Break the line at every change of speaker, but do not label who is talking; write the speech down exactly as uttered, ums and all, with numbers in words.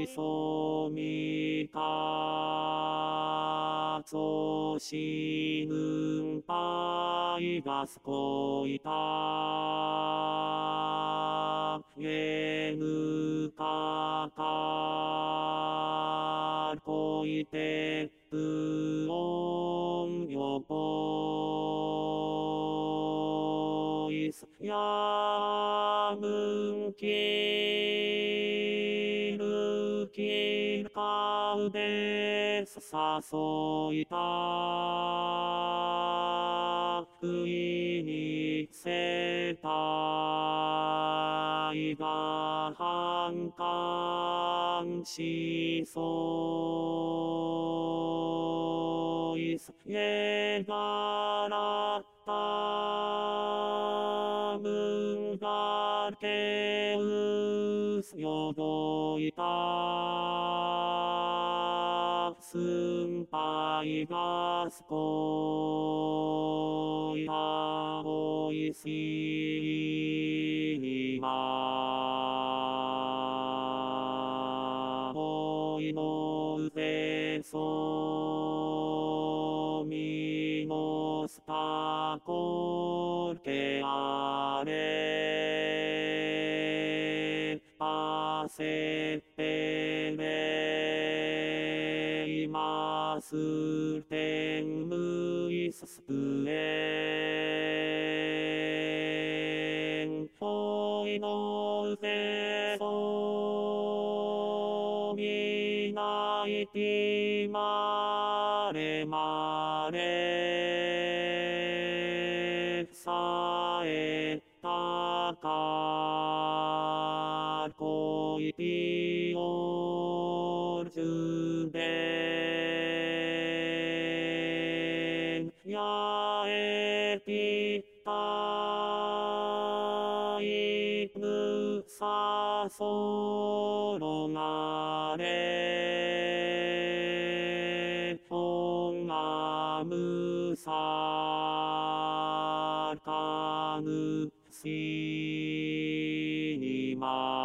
そみかぞしぬんぱいがすこいたえぬかかこいてぷおんよぽいすやむんきるきるかうでさそいたふいにせたいがはんかんしそういすえがらったむんがけうすよどいたすんぱいがすこいたおいしいまおいのうぜそみのすたこけあれパセペレイマステンムイススプエンフォイノウゼソミナイティマレマレさえたかこいぴおるじゅでんやえぴたいぬさそろがれほんがむさかぬしにま